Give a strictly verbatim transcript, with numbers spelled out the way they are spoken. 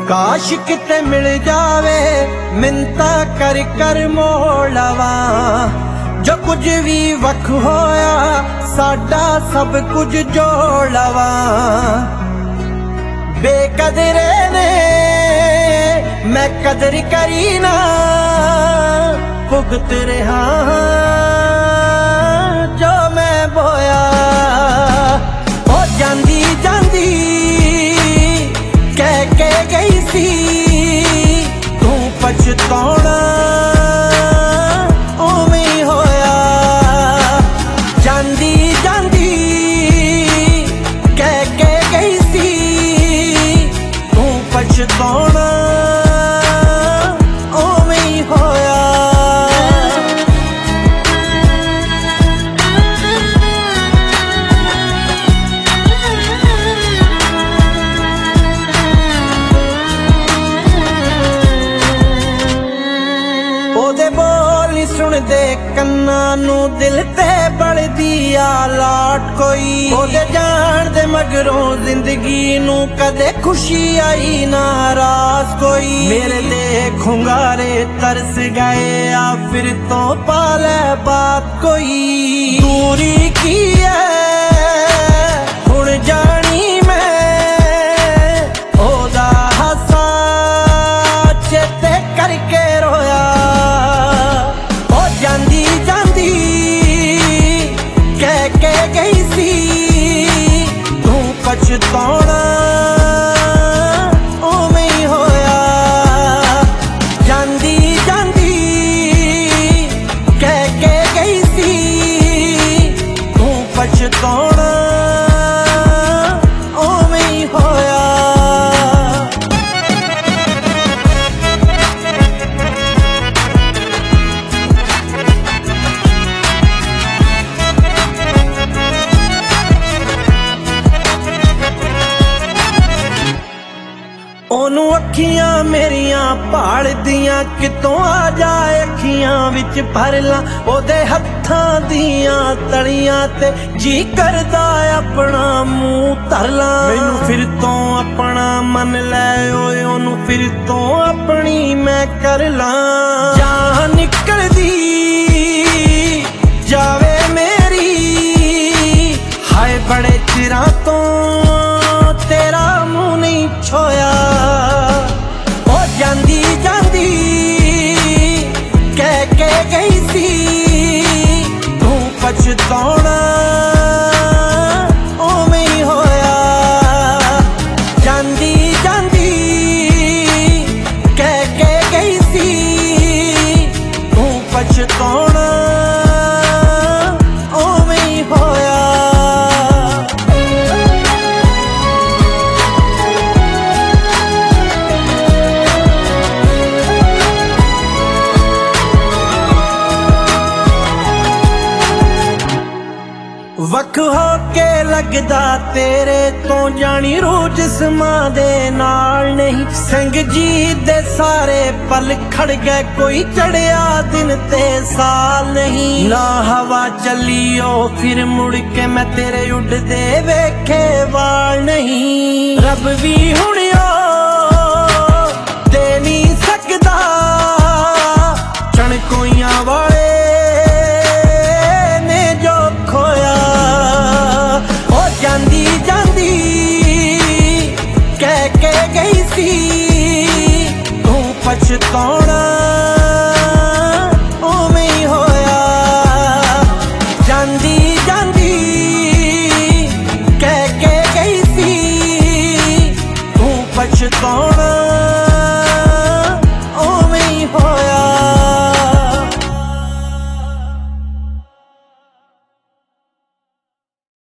काश किते मिल जावे मिन्नता कर कर मोड़ लवा जो कुछ भी वख होया साडा सब कुछ जोड़ लवा। बेकदरे ने मैं कदर करी ना भुगत रहा जो मैं बोया। ओ जांदी जांदी कह के गई सी तू पछताना उवें होया। जांदी जांदी कह के गई सी तू पछताना उवें होया। ओदे बोल नी सुनदे कन्ना नू दिल ते बलदी आ लाट कोई। ओदे जान दे मगरों जिंदगी नू कदे खुशी आई नाराज कोई। मेरे देख खुंगारे तरस गए आ फिर तो पाले बात कोई। दूरी की है हुण जानी मैं ओदा हसा चेते करके रोया। जांदी जांदी कह के गई सी तू पछताना उवें होया। जांदी जांदी कह के गई सी तू पछताना उवें होया। ओनू अखियां मेरियां भाल दियां कितों आ जाए अखियां विच भर ला। ओदे हत्थां दियां तलियां ते जी करदा अपना मूंह धर ला। मैनू फिर तो अपना मन लै ओए ओनू फिर तो अपनी मैं कर ला। जान निकलदी जावे मेरी हाय बड़े चिरां तो तेरा मुंह नहीं छोया। ओ जांदी जांदी कह के गई सी तू पछताना उवें होया। जांदी जांदी कह के गई सी तू पछताना उवें होया। वख हो के लगदा तेरे तो जानी रूह जिस्मां दे नाल नहीं। संग जी दे सारे पल खड़ गए कोई चढ़िया दिन ते साल नहीं। ना हवा चलियो फिर मुड़ के मैं तेरे उड़दे वेखे वाल नहीं। रब भी हुणियो दे नहीं सकदा चणकोइयां वाले ने जो खोया। जांदी जांदी कह के गई सी तू पछताना